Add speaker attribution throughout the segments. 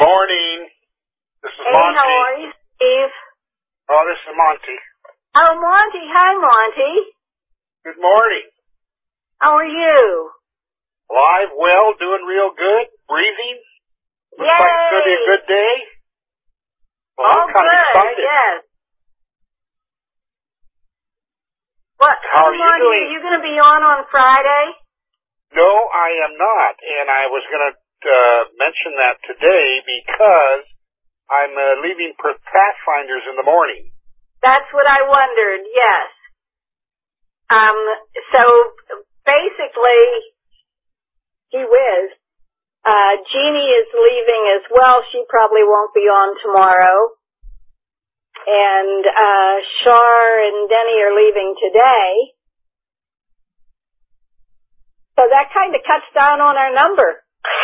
Speaker 1: morning. This is
Speaker 2: Hey,
Speaker 1: Monty.
Speaker 2: how are you, Steve?
Speaker 1: Oh, this is Monty.
Speaker 2: Oh, Monty. Hi, Monty.
Speaker 1: Good morning.
Speaker 2: How are you?
Speaker 1: Alive, well, doing real good, breathing. Looks like it's going to be a good day. Well, I'm kind of excited.
Speaker 2: Yes. What?
Speaker 1: How are you
Speaker 2: Monty,
Speaker 1: doing?
Speaker 2: are you going to be on Friday?
Speaker 1: No, I am not. And I was going to mention that today because I'm leaving Pathfinders in the morning.
Speaker 2: That's what I wondered, yes. So, basically, gee whiz, Jeannie is leaving as well. She probably won't be on tomorrow. And Shar and Denny are leaving today. So that kind of cuts down on our number.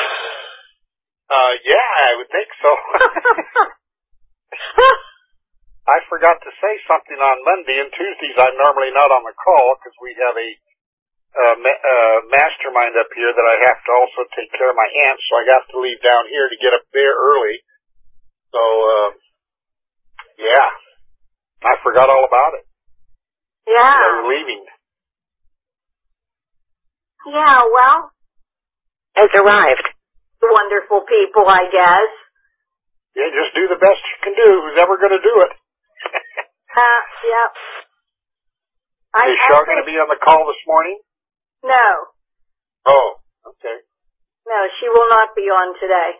Speaker 1: Yeah, I would think so. I forgot to say something on Monday and Tuesdays. I'm normally not on the call because we have a mastermind up here that I have to also take care of my aunt, so I have to leave down here to get up there early. So, yeah, I forgot all about it.
Speaker 2: Yeah.
Speaker 1: I was leaving.
Speaker 2: Yeah, well,
Speaker 3: has arrived.
Speaker 2: Wonderful people, I guess.
Speaker 1: Yeah, just do the best you can do. Who's ever going to do it?
Speaker 2: Yep.
Speaker 1: Is Shar going to be on the call this morning?
Speaker 2: No.
Speaker 1: Oh, okay.
Speaker 2: No, she will not be on today.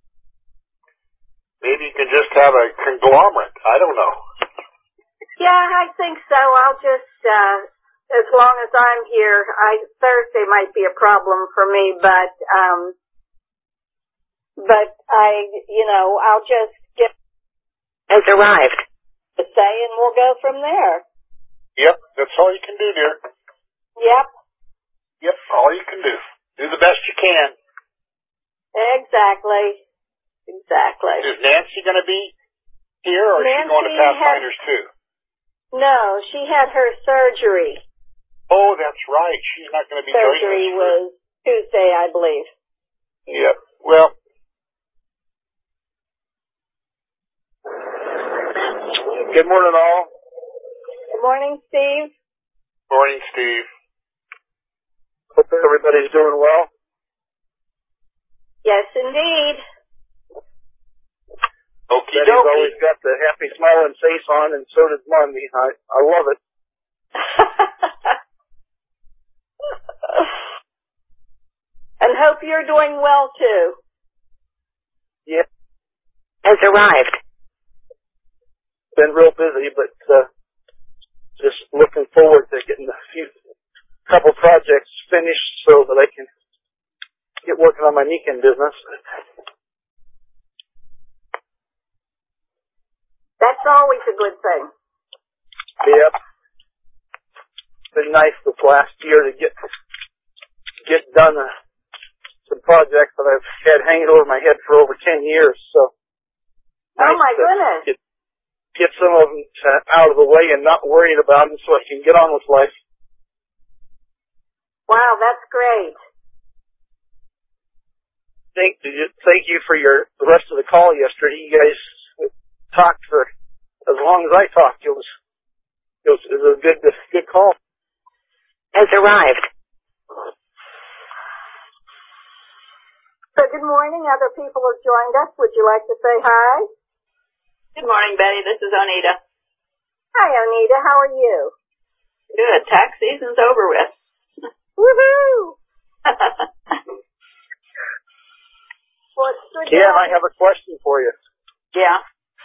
Speaker 1: Maybe you can just have a conglomerate. I don't know.
Speaker 2: Yeah, I think so. I'll just, as long as I'm here, Thursday might be a problem for me, but I'll just get
Speaker 3: has arrived
Speaker 2: to say and we'll go from there.
Speaker 1: Yep, that's all you can do, dear.
Speaker 2: Yep.
Speaker 1: Yep, all you can do. Do the best you can.
Speaker 2: Exactly.
Speaker 1: Is Nancy going to be here, or is she going to Pathfinders too?
Speaker 2: No, she had her surgery.
Speaker 1: Oh, that's right. She's not going to be joining us.
Speaker 2: Surgery was Tuesday, I believe.
Speaker 1: Yep. Well, good morning, all.
Speaker 2: Good morning, Steve.
Speaker 1: Morning, Steve. Hope everybody's doing well.
Speaker 2: Yes, indeed.
Speaker 1: Okie
Speaker 4: Betty's
Speaker 1: dokie.
Speaker 4: always got the happy smiling face on, and so does Monty. I love it.
Speaker 2: And hope you're doing well, too.
Speaker 4: Yeah.
Speaker 3: has arrived.
Speaker 4: Been real busy, but just looking forward to getting a couple projects finished so that I can get working on my Niken business.
Speaker 2: That's always a good thing.
Speaker 4: Yep. It's been nice this last year to get done some projects that I've had hanging over my head for over 10 years. So,
Speaker 2: oh my goodness.
Speaker 4: Get some of them out of the way and not worried about them so I can get on with life.
Speaker 2: Wow, that's great.
Speaker 4: Thank you for the rest of the call yesterday. You guys talked for as long as I talked. It was a good call.
Speaker 3: Has arrived.
Speaker 2: So good morning. Other people have joined us. Would you like to say hi?
Speaker 5: Good morning, Betty. This is Onita.
Speaker 2: Hi, Onita. How are you?
Speaker 5: Good. Tax season's over with.
Speaker 2: Woohoo! Well, it's good.
Speaker 4: Yeah, I have a question for you.
Speaker 5: Yeah.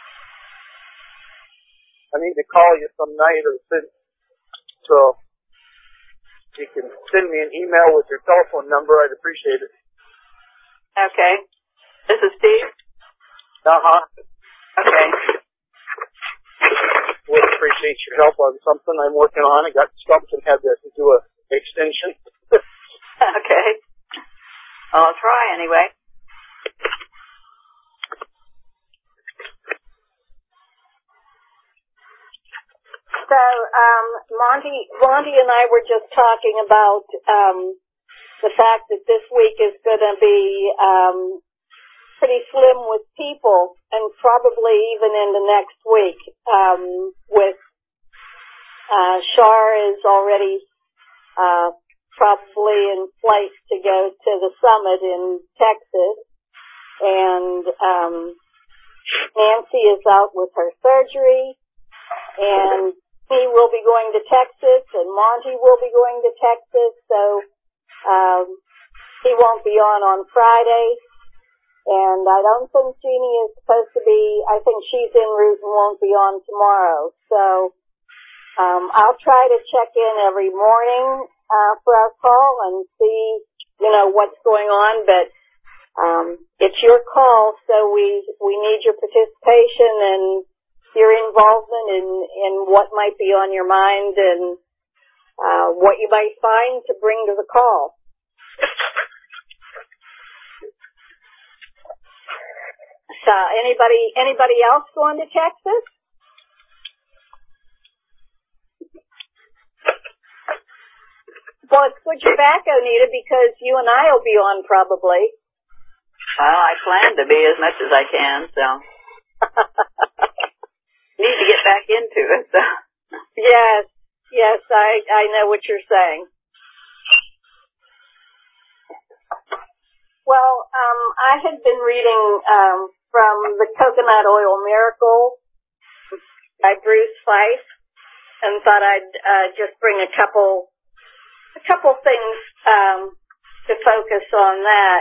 Speaker 4: I need to call you some night so you can send me an email with your telephone number. I'd appreciate it.
Speaker 5: Okay. This is Steve?
Speaker 4: Uh-huh.
Speaker 5: Okay.
Speaker 4: Would appreciate your help on something I'm working on. I got stumped and had to do a extension.
Speaker 5: Okay. I'll try anyway.
Speaker 2: So, Monty and I were just talking about the fact that this week is going to be pretty slim with people, and probably even into next week. With Shar is already probably in flight to go to the summit in Texas, and Nancy is out with her surgery, and he will be going to Texas, and Monty will be going to Texas, so he won't be on Friday. And I don't think Jeannie is supposed to be, I think she's en route and won't be on tomorrow. So I'll try to check in every morning for our call and see, what's going on. But it's your call, so we need your participation and your involvement in what might be on your mind and what you might find to bring to the call. So anybody else going to Texas? Well, it's good you're back, Onita, because you and I will be on probably.
Speaker 5: Well, I plan to be as much as I can, so. Need to get back into it, so. Yes, I know what you're saying.
Speaker 2: Well, I had been reading from The Coconut Oil Miracle by Bruce Fife, and thought I'd just bring a couple things to focus on that.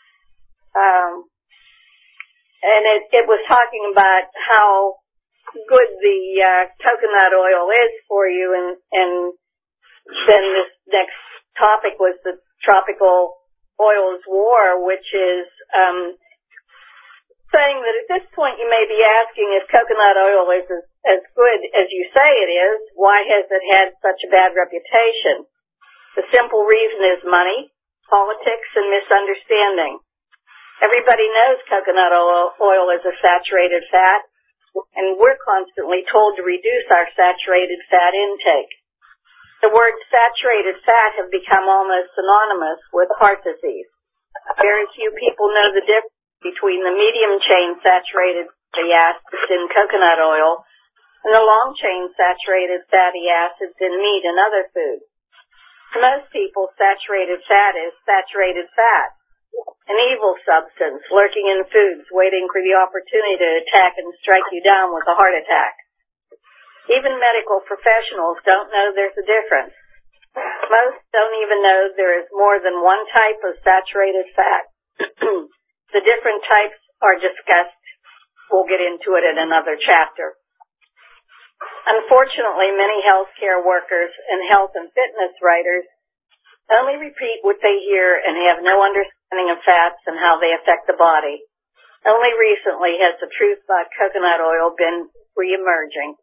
Speaker 2: And it was talking about how good the coconut oil is for you, and then this next topic was the tropical oils war, which is saying that at this point you may be asking if coconut oil is as good as you say it is, why has it had such a bad reputation? The simple reason is money, politics, and misunderstanding. Everybody knows coconut oil is a saturated fat, and we're constantly told to reduce our saturated fat intake. The words saturated fat have become almost synonymous with heart disease. Very few people know the difference between the medium-chain saturated fatty acids in coconut oil and the long-chain saturated fatty acids in meat and other foods. For most people, saturated fat is saturated fat, an evil substance lurking in foods waiting for the opportunity to attack and strike you down with a heart attack. Even medical professionals don't know there's a difference. Most don't even know there is more than one type of saturated fat. The different types are discussed. We'll get into it in another chapter. Unfortunately, many healthcare workers and health and fitness writers only repeat what they hear and have no understanding of fats and how they affect the body. Only recently has the truth about coconut oil been reemerging.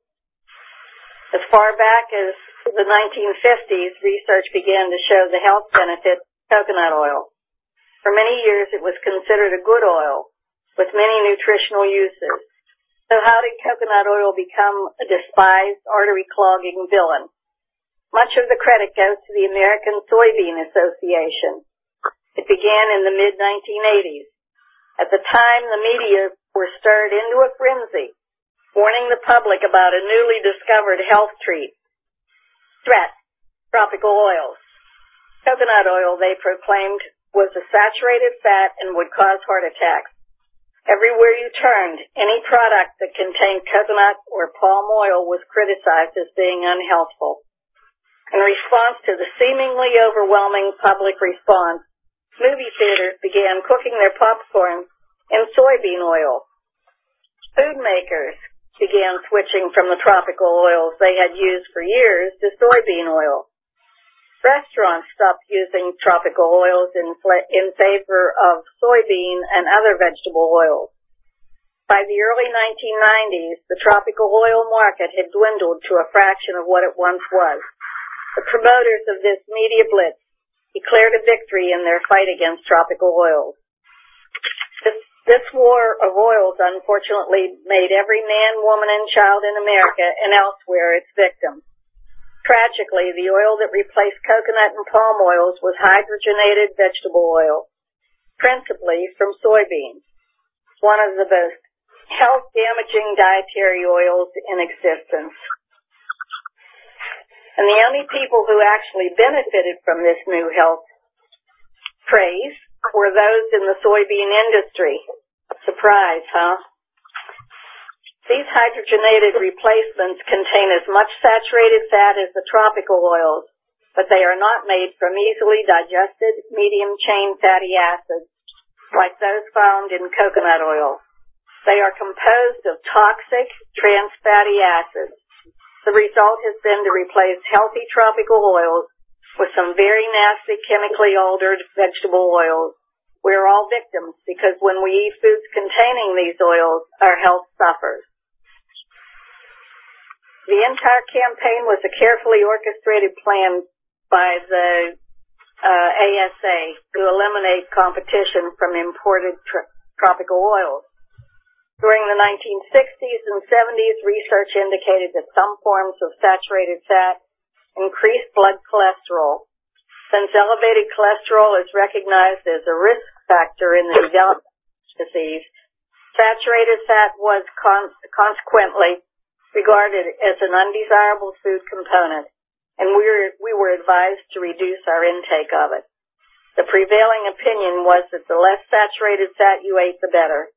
Speaker 2: As far back as the 1950s, research began to show the health benefits of coconut oil. For many years, it was considered a good oil, with many nutritional uses. So how did coconut oil become a despised, artery-clogging villain? Much of the credit goes to the American Soybean Association. It began in the mid-1980s. At the time, the media were stirred into a frenzy, warning the public about a newly discovered health threat, tropical oils. Coconut oil, they proclaimed, was a saturated fat and would cause heart attacks. Everywhere you turned, any product that contained coconut or palm oil was criticized as being unhealthful. In response to the seemingly overwhelming public response, movie theaters began cooking their popcorn in soybean oil. Food makers began switching from the tropical oils they had used for years to soybean oil. Restaurants stopped using tropical oils in favor of soybean and other vegetable oils. By the early 1990s, the tropical oil market had dwindled to a fraction of what it once was. The promoters of this media blitz declared a victory in their fight against tropical oils. This war of oils unfortunately made every man, woman, and child in America and elsewhere its victim. Tragically, the oil that replaced coconut and palm oils was hydrogenated vegetable oil, principally from soybeans. one of the most health-damaging dietary oils in existence. And the only people who actually benefited from this new health craze were those in the soybean industry. Surprise, huh? These hydrogenated replacements contain as much saturated fat as the tropical oils, but they are not made from easily digested medium-chain fatty acids like those found in coconut oil. They are composed of toxic trans fatty acids. The result has been to replace healthy tropical oils with some very nasty chemically altered vegetable oils. We're all victims because when we eat foods containing these oils, our health suffers. The entire campaign was a carefully orchestrated plan by the ASA to eliminate competition from imported tropical oils. During the 1960s and 70s, research indicated that some forms of saturated fat increased blood cholesterol. Since elevated cholesterol is recognized as a risk factor in the development of disease, saturated fat was consequently regarded as an undesirable food component, and we were advised to reduce our intake of it. The prevailing opinion was that the less saturated fat you ate, the better.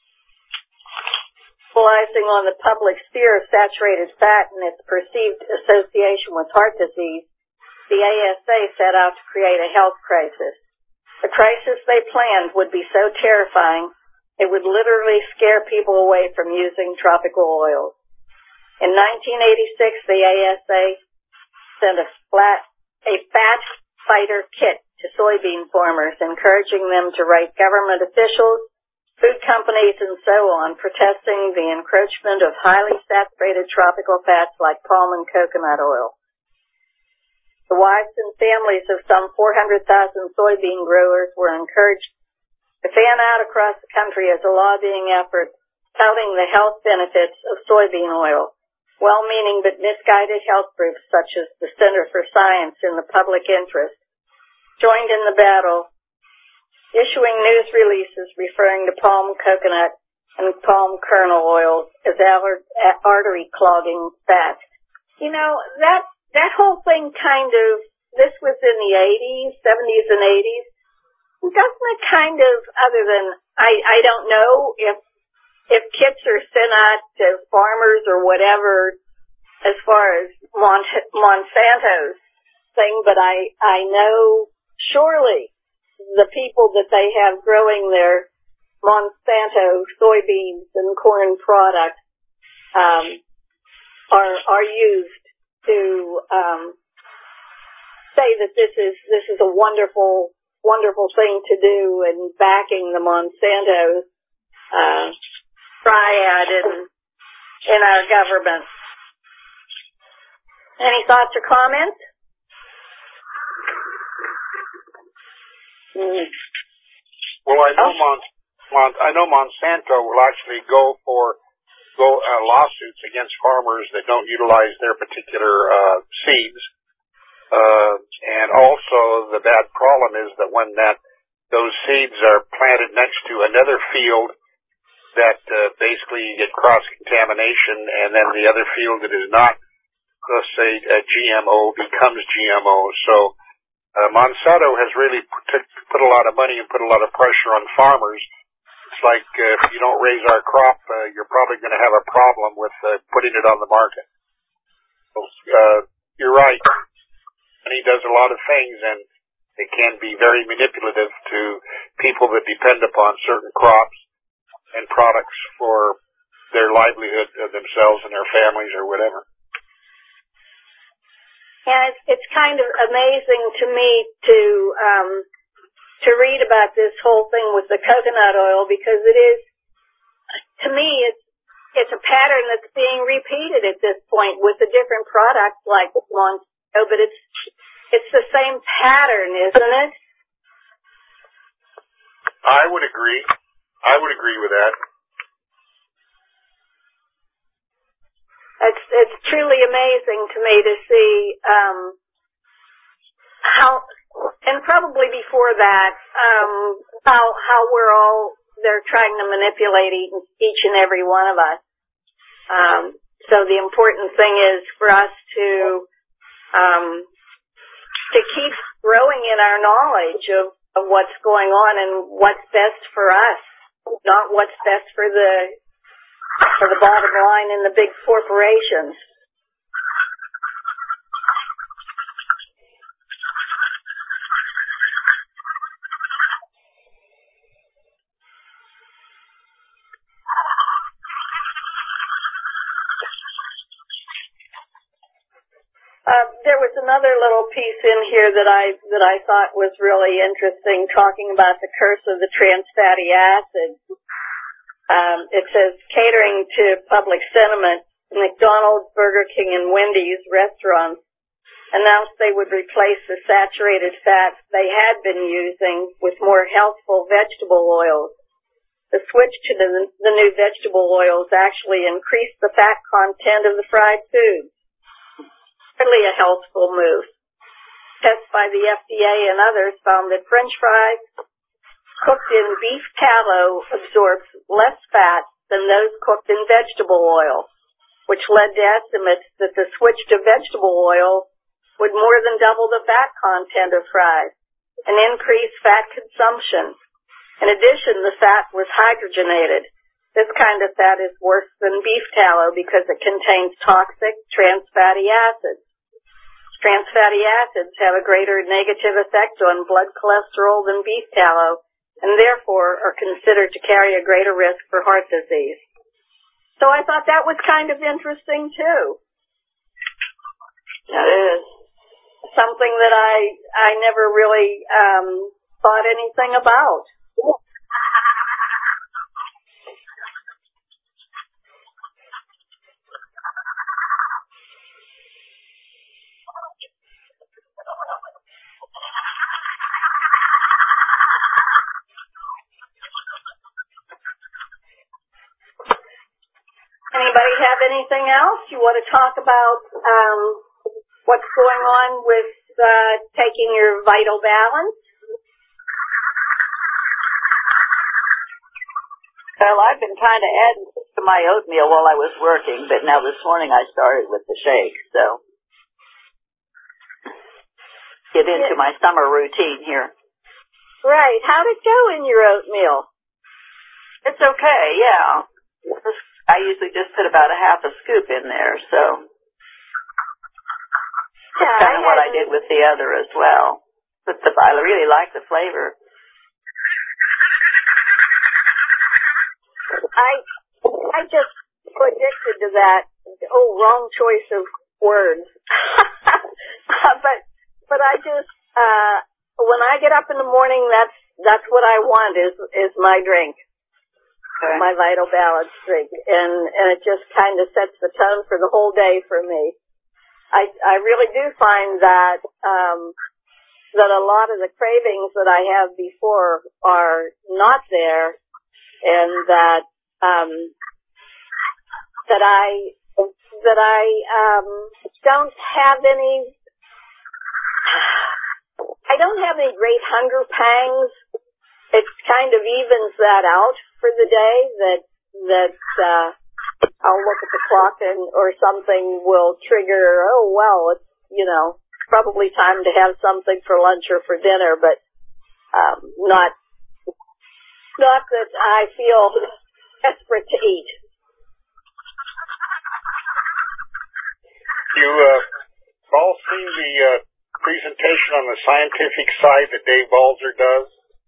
Speaker 2: Capitalizing on the public's fear of saturated fat and its perceived association with heart disease, the ASA set out to create a health crisis. The crisis they planned would be so terrifying, it would literally scare people away from using tropical oils. In 1986, the ASA sent a fat fighter kit to soybean farmers, encouraging them to write government officials, food companies, and so on, protesting the encroachment of highly saturated tropical fats like palm and coconut oil. The wives and families of some 400,000 soybean growers were encouraged to fan out across the country as a lobbying effort, touting the health benefits of soybean oil. Well-meaning but misguided health groups such as the Center for Science in the Public Interest joined in the battle, issuing news releases referring to palm coconut and palm kernel oils as artery clogging fat. You know, that whole thing this was in the 80s, 70s and 80s. Doesn't it kind of, other than, I don't know if kits are sent out to farmers or whatever as far as Monsanto's thing, but I know surely the people that they have growing their Monsanto soybeans and corn products are used to say that this is a wonderful thing to do, and backing the Monsanto triad in our government. Any thoughts or comments?
Speaker 1: Well, I know Monsanto will actually go lawsuits against farmers that don't utilize their particular seeds. And also the bad problem is that when those seeds are planted next to another field, that basically you get cross-contamination, and then the other field that is not, let's say, a GMO becomes GMO. So Monsanto has really put a lot of money and put a lot of pressure on farmers. It's like if you don't raise our crop, you're probably going to have a problem with putting it on the market. So, you're right. And he does a lot of things, and it can be very manipulative to people that depend upon certain crops and products for their livelihood of themselves and their families or whatever.
Speaker 2: And it's kind of amazing to me to read about this whole thing with the coconut oil, because it is, to me, it's a pattern that's being repeated at this point with the different products like Monsanto, but it's the same pattern, isn't it?
Speaker 1: I would agree. I would agree with that.
Speaker 2: It's truly amazing to me to see how, and probably before that, how we're all they're trying to manipulate each and every one of us. So the important thing is for us to keep growing in our knowledge of what's going on and what's best for us, not what's best for the bottom line in the big corporations. There was another little piece in here that I thought was really interesting, talking about the curse of the trans fatty acids. It says, catering to public sentiment, McDonald's, Burger King, and Wendy's restaurants announced they would replace the saturated fats they had been using with more healthful vegetable oils. The switch to the new vegetable oils actually increased the fat content of the fried foods. Really a healthful move. Tests by the FDA and others found that French fries cooked in beef tallow absorbs less fat than those cooked in vegetable oil, which led to estimates that the switch to vegetable oil would more than double the fat content of fries and increase fat consumption. In addition, the fat was hydrogenated. This kind of fat is worse than beef tallow because it contains toxic trans fatty acids. Trans fatty acids have a greater negative effect on blood cholesterol than beef tallow, and therefore are considered to carry a greater risk for heart disease. So I thought that was kind of interesting too.
Speaker 5: That is.
Speaker 2: Something that I never really thought anything about. Anybody have anything else? You want to talk about what's going on with taking your vital balance?
Speaker 5: Well, I've been kind of adding to my oatmeal while I was working, but now this morning I started with the shake, so get into my summer routine here.
Speaker 2: Right. How'd it go in your oatmeal?
Speaker 5: It's okay, yeah. I usually just put about a half a scoop in there, so that's kind of what I did with the other as well. But I really like the flavor.
Speaker 2: I just addicted to that. Oh, wrong choice of words. but I just when I get up in the morning, that's what I want is my drink.
Speaker 5: Okay.
Speaker 2: My Vital Balance drink, and it just kind of sets the tone for the whole day for me. I really do find that that a lot of the cravings that I have before are not there, and that I don't have any. I don't have any great hunger pangs. It kind of evens that out for the day, that I'll look at the clock or something will trigger, oh well, it's, probably time to have something for lunch or for dinner, but not that I feel desperate to eat.
Speaker 1: You all seen the presentation on the scientific side that Dave Balzer does?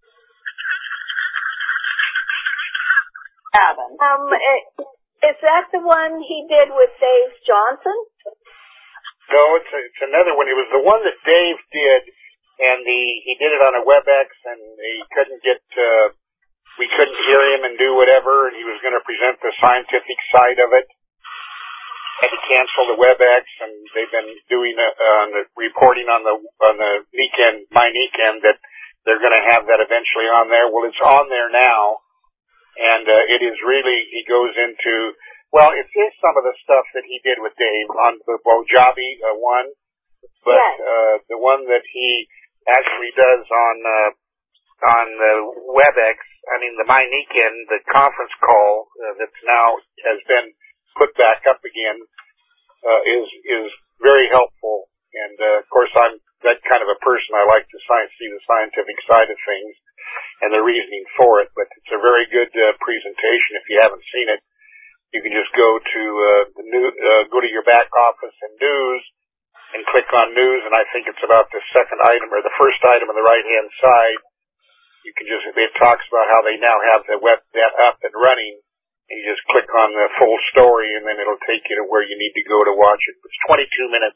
Speaker 2: Is that the one he did with Dave Johnson?
Speaker 1: No, it's another one. It was the one that Dave did, and he did it on a WebEx, and he couldn't we couldn't hear him and do whatever, and he was going to present the scientific side of it. Had to cancel the WebEx, and they've been doing reporting on the weekend, my weekend, that they're going to have that eventually on there. Well, it's on there now. And it is really, he goes into, well, it is some of the stuff that he did with Dave on the Bojabi one, but yes. The one that he actually does on on the WebEx, the MyNeekN, the conference call that's now has been put back up again, is very helpful. And, of course, I'm that kind of a person. I like to see the scientific side of things and the reasoning for it. But it's a very good presentation. If you haven't seen it, you can just go to go to your back office and news and click on news. And I think it's about the second item or the first item on the right-hand side. You can it talks about how they now have the web that up and running. And you just click on the full story, and then it'll take you to where you need to go to watch it. It's 22 minutes.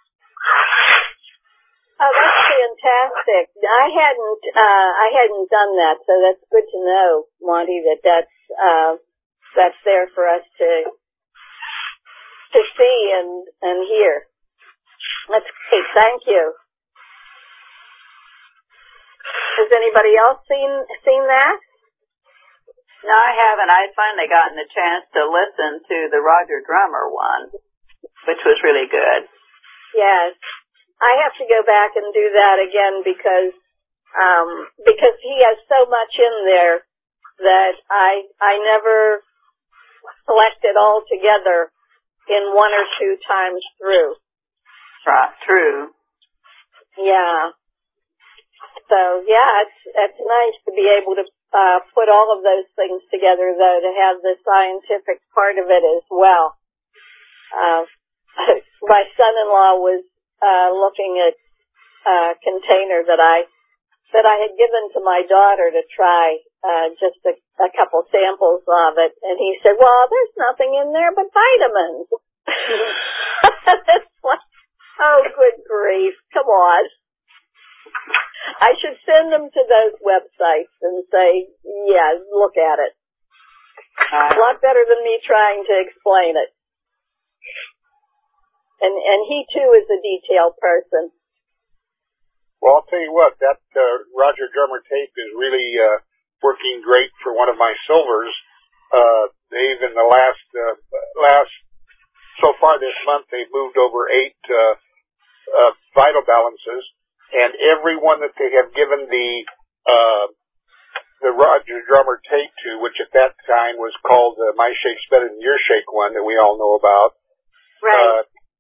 Speaker 2: Oh, that's fantastic. I hadn't done that, so that's good to know, Monty, that's there for us to see and hear. That's great. Thank you. Has anybody else seen that?
Speaker 5: No, I haven't. I'd finally gotten a chance to listen to the Roger Drummer one, which was really good.
Speaker 2: Yes. I have to go back and do that again because he has so much in there that I never select it all together in one or two times through.
Speaker 5: Right, true.
Speaker 2: Yeah. So yeah, it's nice to be able to put all of those things together, though, to have the scientific part of it as well. My son-in-law was looking at a container that I had given to my daughter to try, just a couple samples of it, and he said, "Well, there's nothing in there but vitamins." It's like, oh, good grief! Come on. I should send them to those websites and say, yeah, look at it. A lot better than me trying to explain it. And he, too, is a detailed person.
Speaker 1: Well, I'll tell you what, that Roger Drummer tape is really working great for one of my silvers. They've, in the last so far this month, they've moved over 8 vital balances. And every one that they have given the Roger Drummer tape to, which at that time was called My Shake's Better Than Your Shake one that we all know about.
Speaker 2: Right.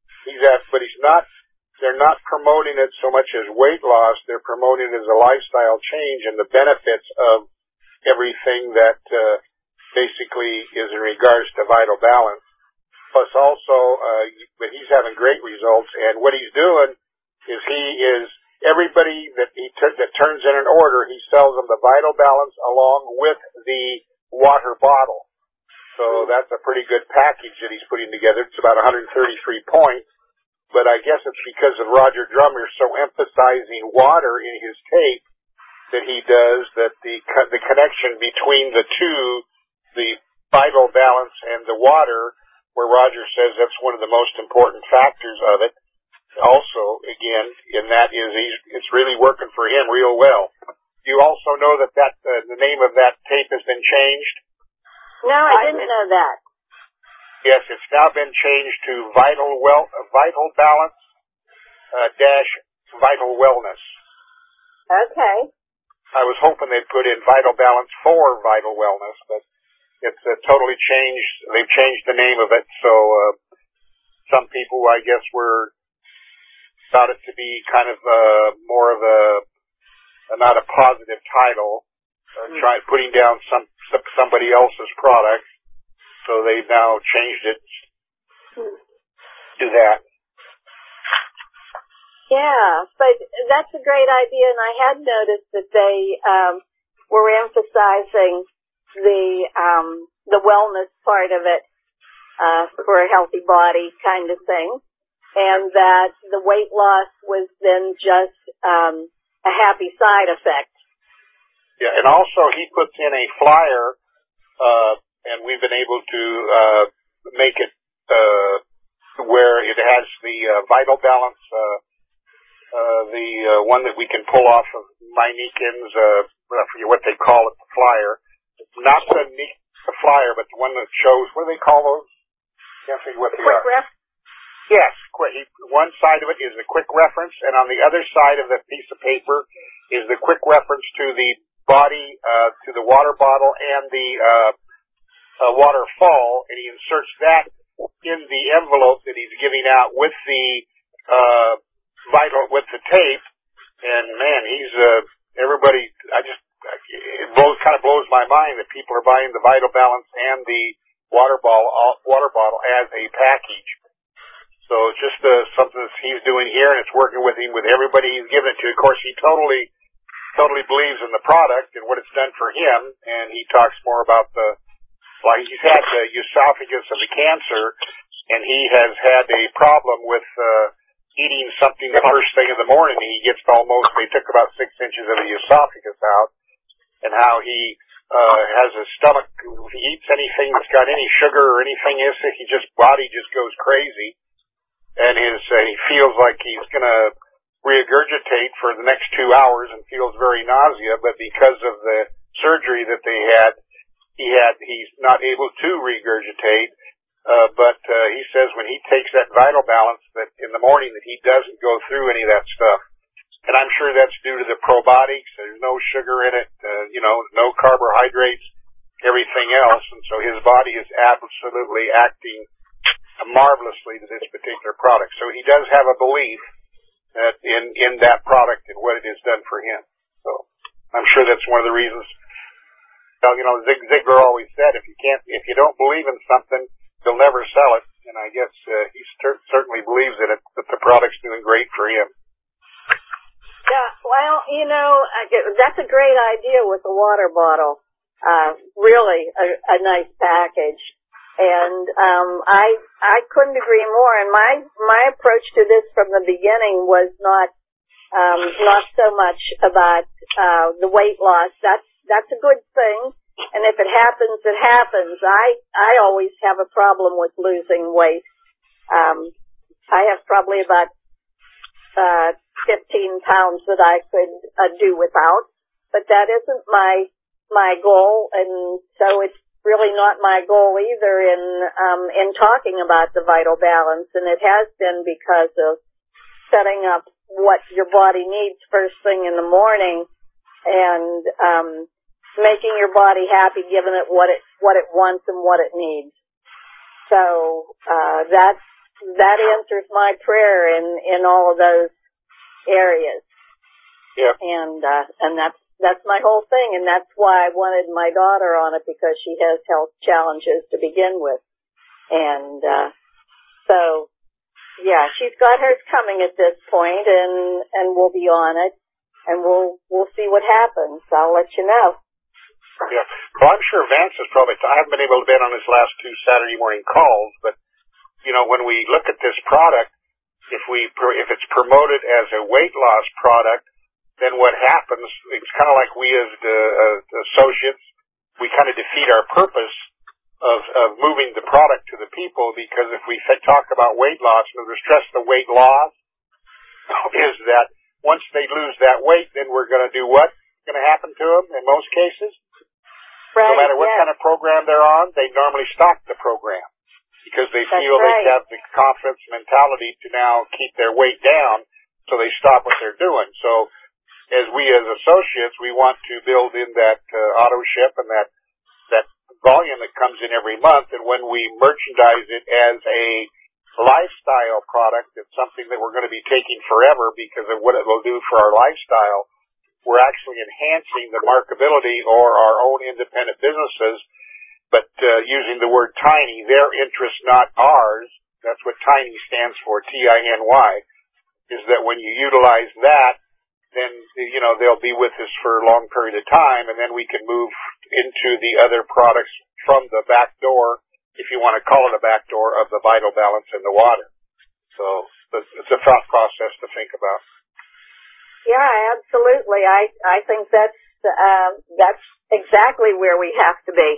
Speaker 1: They're not promoting it so much as weight loss. They're promoting it as a lifestyle change and the benefits of everything that basically is in regards to vital balance. Plus also, but he's having great results. And what he's doing is everybody that that turns in an order, he sells them the Vital Balance along with the water bottle. So that's a pretty good package that he's putting together. It's about 133 points. But I guess it's because of Roger Drummer so emphasizing water in his tape that he does that the connection between the two, the Vital Balance and the water, where Roger says that's one of the most important factors of it. Also, again, in that it's really working for him real well. You also know that the name of that tape has been changed?
Speaker 2: No, I didn't know that.
Speaker 1: Yes, it's now been changed to Vital Balance dash Vital Wellness.
Speaker 2: Okay.
Speaker 1: I was hoping they'd put in Vital Balance for Vital Wellness, but it's totally changed. They've changed the name of it, so some people, I guess, thought it to be kind of more of not a positive title, putting down somebody else's product. So they've now changed it to that.
Speaker 2: Yeah, but that's a great idea, and I had noticed that they were emphasizing the wellness part of it for a healthy body kind of thing. And that the weight loss was then just a happy side effect.
Speaker 1: Yeah, and also he puts in a flyer, and we've been able to make it where it has the Vital Balance, the one that we can pull off of MyNeekN's, I forget what they call it, the flyer. It's not the flyer, but the one that shows, what do they call those? Can't think what they are. Yes, one side of it is the quick reference, and on the other side of the piece of paper is the quick reference to the body to the water bottle and the waterfall, and he inserts that in the envelope that he's giving out with the with the tape. And man, he's everybody. It kind of blows my mind that people are buying the Vital Balance and the water bottle as a package. So it's just something that he's doing here, and it's working with him with everybody he's given it to. Of course, he totally believes in the product and what it's done for him, and he talks more about he's had the esophagus of the cancer, and he has had a problem with eating something the first thing in the morning. They took about 6 inches of the esophagus out, and how he has his stomach, if he eats anything that's got any sugar or anything in it, body just goes crazy, and he feels like he's gonna regurgitate for the next 2 hours and feels very nausea, but because of the surgery that they had, he's not able to regurgitate, but he says when he takes that Vital Balance that in the morning that he doesn't go through any of that stuff. And I'm sure that's due to the probiotics. There's no sugar in it, no carbohydrates, everything else. And so his body is absolutely acting marvelously to this particular product. So he does have a belief that in that product and what it has done for him. So I'm sure that's one of the reasons. Zig Ziglar always said, if you don't believe in something, you'll never sell it. And I guess he certainly believes in it, that the product's doing great for him.
Speaker 2: Yeah, well, that's a great idea with the water bottle. Really a nice package. And I couldn't agree more. And my approach to this from the beginning was not so much about the weight loss. That's a good thing. And if it happens, it happens. I always have a problem with losing weight. I have probably about 15 pounds that I could do without, but that isn't my goal, and so it's really not my goal either in talking about the Vital Balance, and it has been because of setting up what your body needs first thing in the morning, and making your body happy, giving it what it wants and what it needs. So that answers my prayer in all of those areas.
Speaker 1: Yeah.
Speaker 2: And that's my whole thing, and that's why I wanted my daughter on it, because she has health challenges to begin with. And so yeah, she's got hers coming at this point, and we'll be on it, and we'll see what happens. I'll let you know.
Speaker 1: Yeah. Well, I'm sure Vance is probably, I haven't been able to be on his last 2 Saturday morning calls, but when we look at this product, if it's promoted as a weight loss product, then what happens, it's kind of like we as the associates, we kind of defeat our purpose of moving the product to the people, because if we talk about weight loss, and we stress the weight loss, is that once they lose that weight, then we're going to do what's going to happen to them in most cases?
Speaker 2: Right,
Speaker 1: no matter what kind of program they're on, they normally stop the program, because they feel they have the confidence mentality to now keep their weight down, so they stop what they're doing. So as we as associates, we want to build in that auto ship and that volume that comes in every month, and when we merchandise it as a lifestyle product, it's something that we're going to be taking forever because of what it will do for our lifestyle. We're actually enhancing the marketability or our own independent businesses, but using the word tiny, their interest, not ours. That's what tiny stands for, TINY, is that when you utilize that, then, they'll be with us for a long period of time, and then we can move into the other products from the back door, if you want to call it a back door, of the Vital Balance in the water. So it's a thought process to think about.
Speaker 2: Yeah, absolutely. I think that's exactly where we have to be.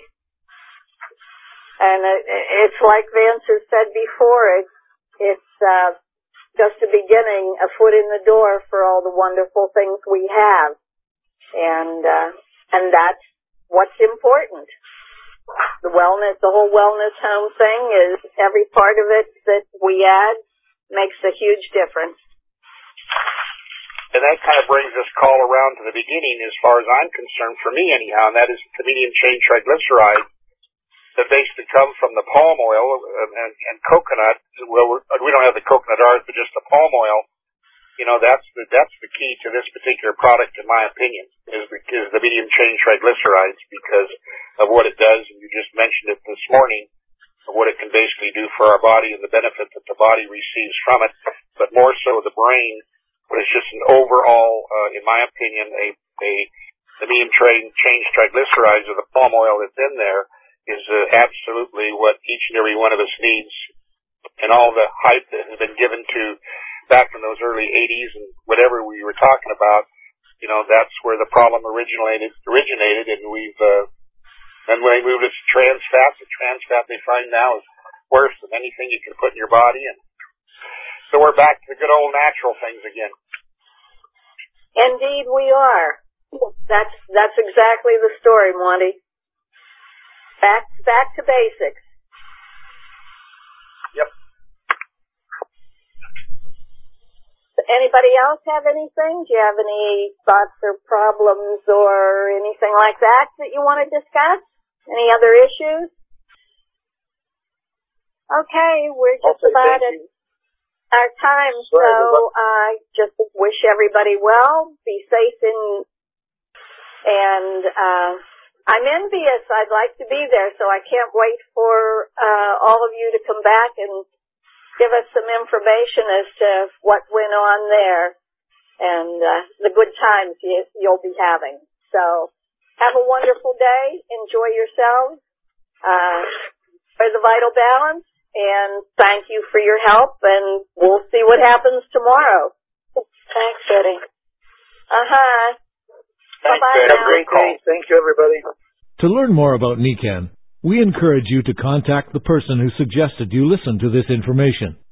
Speaker 2: And it's like Vance has said before, it's just a beginning, a foot in the door for all the wonderful things we have. And that's what's important. The whole wellness home thing is every part of it that we add makes a huge difference.
Speaker 1: And that kind of brings this call around to the beginning as far as I'm concerned, for me anyhow, and that is the medium chain triglycerides that basically come from the palm oil and coconut. Well, we don't have the coconut oil, but just the palm oil. You know, that's the key to this particular product, in my opinion, is the medium chain triglycerides, because of what it does, and you just mentioned it this morning, of what it can basically do for our body and the benefit that the body receives from it, but more so the brain. But it's just an overall, in my opinion, the medium chain triglycerides, or the palm oil that's in there, is absolutely what each and every one of us needs. And all the hype that has been given to back in those early 80s and whatever we were talking about, you know, that's where the problem originated, and then when they moved it to trans fat, the trans fat they find now is worse than anything you can put in your body, and so we're back to the good old natural things again.
Speaker 2: Indeed we are. That's exactly the story, Monty. Back to basics.
Speaker 4: Yep.
Speaker 2: Anybody else have anything? Do you have any thoughts or problems or anything like that you want to discuss? Any other issues? Okay, we're just about at our time, so I just wish everybody well, be safe, and I'm envious. I'd like to be there, so I can't wait for all of you to come back and give us some information as to what went on there and the good times you'll be having. So have a wonderful day. Enjoy yourselves. For the Vital Balance, and thank you for your help, and we'll see what happens tomorrow. Thanks, Betty. Bye-bye now.
Speaker 4: Have a great day. Thank you, everybody.
Speaker 6: To learn more about NECAN, we encourage you to contact the person who suggested you listen to this information.